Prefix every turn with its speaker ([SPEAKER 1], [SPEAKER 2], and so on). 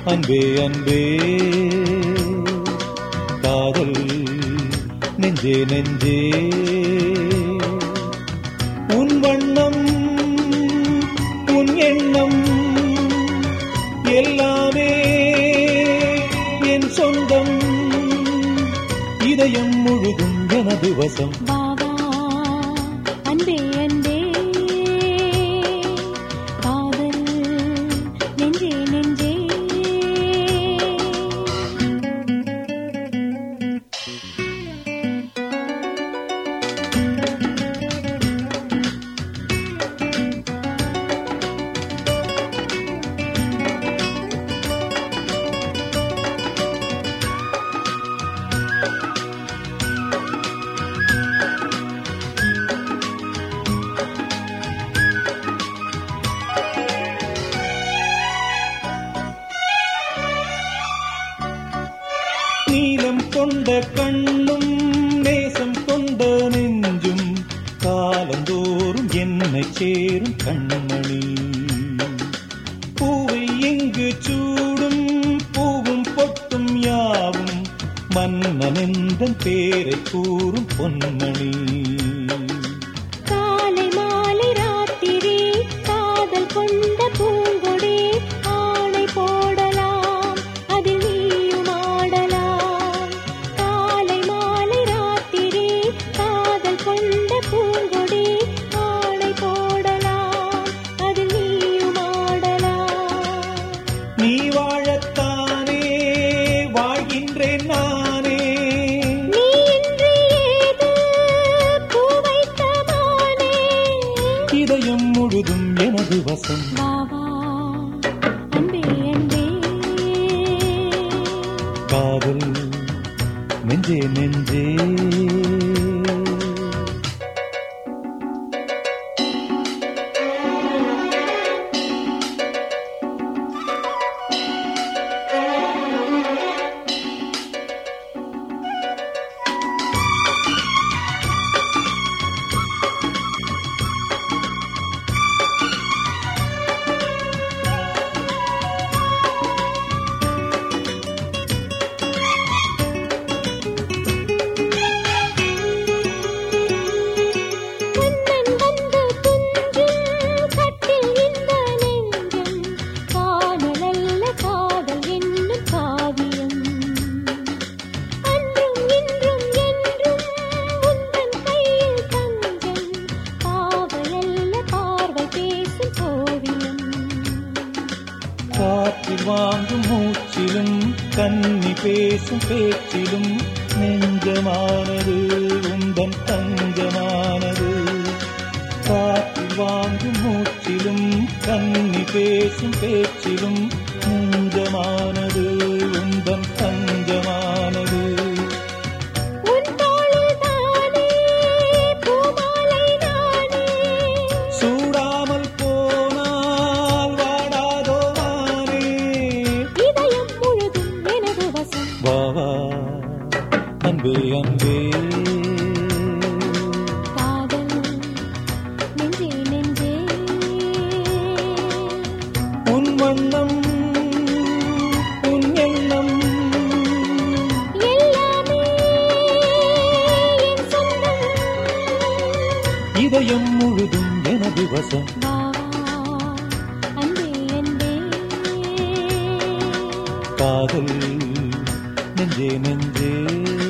[SPEAKER 1] அன்பே அன்பே காதல் நெஞ்சே நெஞ்சே உன் வண்ணம் உன் எண்ணம் எல்லாமே என் சொந்தம் இதயம் முழுதும் எனது வசம்
[SPEAKER 2] அன்பே அன்பே காதல் நெஞ்சே நெஞ்சே
[SPEAKER 1] நீலம் கொண்ட கண்ணும் நேசம் கொண்ட நெஞ்சும் காலந்தோறும் என்னை சேரும் கண்மணி பூவை எங்கு சூடும் பூவும் பொட்டும் யாவும் மன்னனெந்தன் பேரை கூறும் பொன்மணி
[SPEAKER 2] காலை மாலை ராத்திரி காதல் கொண்ட பூங்கொடி ஆணை போடலாம் அதில் நீயும் ஆடலாம் காலை மாலை ராத்திரி காதல் கொண்ட பூங்கொடி ஆணை போடலாம் அதில் நீயும் ஆடலாம்
[SPEAKER 1] நீ வாழத்தானே வாழ்கின்றேன் நானே
[SPEAKER 2] நீ இன்றி ஏது பூ வைத்த மானே
[SPEAKER 1] இதயம் முழுதும் எனது வசம்
[SPEAKER 2] பாவா அன்பே அன்பே
[SPEAKER 1] காதல் நெஞ்சே நெஞ்சே
[SPEAKER 2] உன்னன் வந்து துஞ்சும் கட்டில் இந்த நெஞ்சம் காணலல்ல காதல் என்னும் காவியம் அன்றும் இன்றும் என்றும் உந்தன் கையில் தஞ்சம் காவலல்ல பார்வை பேசும் ஓவியம்
[SPEAKER 1] காற்றில் வாங்கும் மூச்சிலும் கன்னி பேசும் பேச்சிலும் நெஞ்சமானது உந்தன் தஞ்சமானது காற்றில் வாங்கும் மூச்சிலும் கன்னி பேசும் பேச்சிலும் நெஞ்சமானது உந்தன் தஞ்சமானது
[SPEAKER 2] உன் தோளில் தானே பூமாலை நானே
[SPEAKER 1] சூடாமல் போனால் வாடாதோ வானே
[SPEAKER 2] இதயம் முழுதும் எனது வசம்
[SPEAKER 1] வா வா அன்பே அன்பே
[SPEAKER 2] காதல் நெஞ்சே நெஞ்சே
[SPEAKER 1] உன் வண்ணம் உன் எண்ணம்
[SPEAKER 2] எல்லாமே என் சொந்தம்
[SPEAKER 1] இதயம் முழுதும் எனது வசம்
[SPEAKER 2] பாவா அன்பே அன்பே
[SPEAKER 1] காதல் நெஞ்சே நெஞ்சே